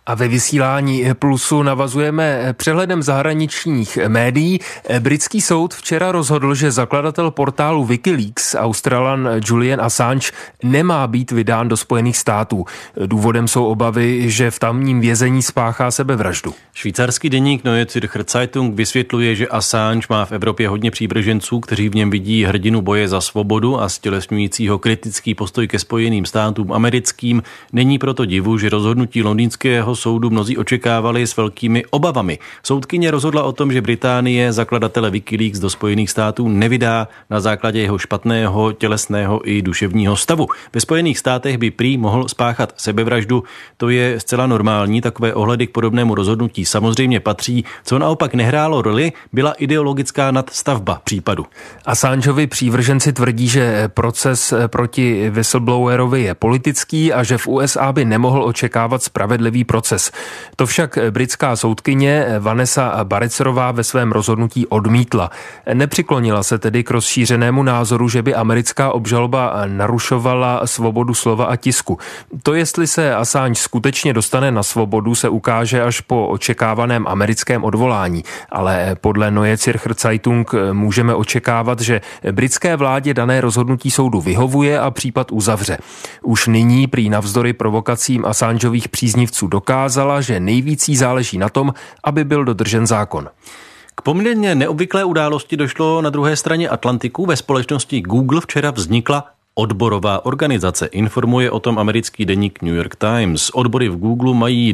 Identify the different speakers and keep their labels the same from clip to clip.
Speaker 1: A ve vysílání Plusu navazujeme přehledem zahraničních médií. Britský soud včera rozhodl, že zakladatel portálu Wikileaks, Australan Julian Assange, nemá být vydán do Spojených států. Důvodem jsou obavy, že v tamním vězení spáchá sebevraždu.
Speaker 2: Švýcarský deník Neue Zürcher Zeitung vysvětluje, že Assange má v Evropě hodně přívrženců, kteří v něm vidí hrdinu boje za svobodu a stělesňujícího kritický postoj ke Spojeným státům americkým. Není proto divu, že rozhodnutí londýnského soudu mnozí očekávali s velkými obavami. Soudkyně rozhodla o tom, že Británie zakladatele Wikileaks do Spojených států nevydá na základě jeho špatného tělesného i duševního stavu. Ve Spojených státech by prý mohl spáchat sebevraždu. To je zcela normální, takové ohledy k podobnému rozhodnutí samozřejmě patří. Co naopak nehrálo roli, byla ideologická nadstavba případu.
Speaker 1: Assangeovi přívrženci tvrdí, že proces proti whistleblowerovi je politický a že v USA by nemohl očekávat spravedlivý proces. To však britská soudkyně Vanessa Barretzerová ve svém rozhodnutí odmítla. Nepřiklonila se tedy k rozšířenému názoru, že by americká obžaloba narušovala svobodu slova a tisku. To, jestli se Assange skutečně dostane na svobodu, se ukáže až po očekávaném americkém odvolání. Ale podle Neue Zürcher Zeitung můžeme očekávat, že britské vládě dané rozhodnutí soudu vyhovuje a případ uzavře. Už nyní prý navzdory provokacím Assangeových příznivců dokázala, že nejvíc jí záleží na tom, aby byl dodržen zákon.
Speaker 2: K poměrně neobvyklé události došlo na druhé straně Atlantiku. Ve společnosti Google včera vznikla odborová organizace. Informuje o tom americký deník New York Times. Odbory v Google mají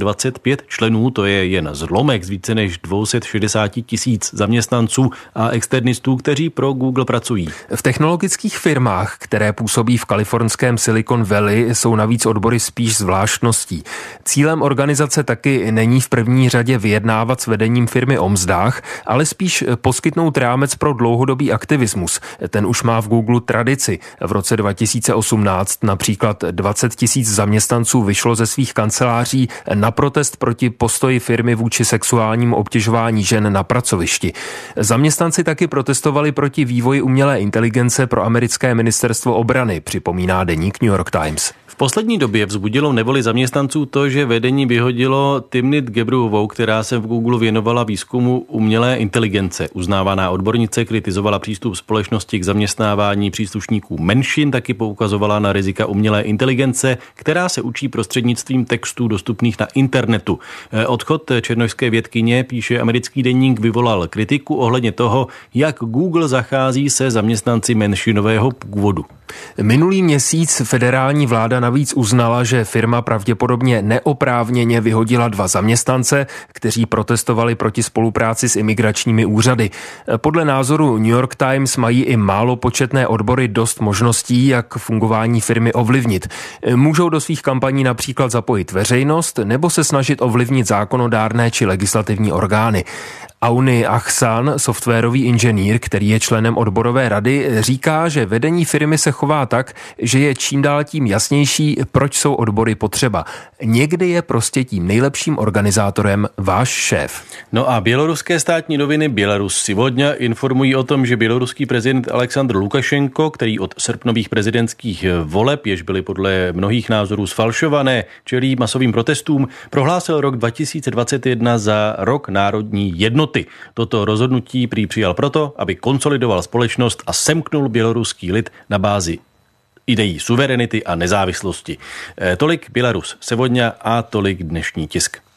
Speaker 2: 225 členů, to je jen zlomek z více než 260 000 zaměstnanců a externistů, kteří pro Google pracují.
Speaker 1: V technologických firmách, které působí v kalifornském Silicon Valley, jsou navíc odbory spíš zvláštností. Cílem organizace taky není v první řadě vyjednávat s vedením firmy o mzdách, ale spíš poskytnout rámec pro dlouhodobý aktivismus. Ten už má v Google tradici. V roce 2018 například 20 000 zaměstnanců vyšlo ze svých kanceláří na protest proti postoji firmy vůči sexuálnímu obtěžování žen na pracovišti. Zaměstnanci taky protestovali proti vývoji umělé inteligence pro americké ministerstvo obrany, připomíná deník New York Times.
Speaker 2: V poslední době vzbudilo nevoli zaměstnanců to, že vedení vyhodilo Timnit Gebruovou, která se v Google věnovala výzkumu umělé inteligence. Uznávaná odbornice kritizovala přístup společnosti k zaměstnávání příslušníků menšin, taky poukazovala na rizika umělé inteligence, která se učí prostřednictvím textů dostupných na internetu. Odchod černošské vědkyně, píše americký deník, vyvolal kritiku ohledně toho, jak Google zachází se zaměstnanci menšinového původu.
Speaker 1: Minulý měsíc federální vláda navíc uznala, že firma pravděpodobně neoprávněně vyhodila 2 zaměstnance, kteří protestovali proti spolupráci s imigračními úřady. Podle názoru New York Times mají i málo početné odbory dost možností, jak fungování firmy ovlivnit. Můžou do svých kampaní například zapojit veřejnost nebo se snažit ovlivnit zákonodárné či legislativní orgány. Auni Ahsan, softwarový inženýr, který je členem odborové rady, říká, že vedení firmy se chová tak, že je čím dál tím jasnější, proč jsou odbory potřeba. Někdy je prostě tím nejlepším organizátorem váš šéf.
Speaker 2: No a běloruské státní noviny Bělarus Sivodňa informují o tom, že běloruský prezident Alexandr Lukašenko, který od srpnových prezidentských voleb, jež byly podle mnohých názorů sfalšované, čelí masovým protestům, prohlásil rok 2021 za rok národní jednoty. Toto rozhodnutí prý přijal proto, aby konsolidoval společnost a semknul běloruský lid na bázi ideí suverenity a nezávislosti. Tolik Bělarus Sivodňa a tolik dnešní tisk.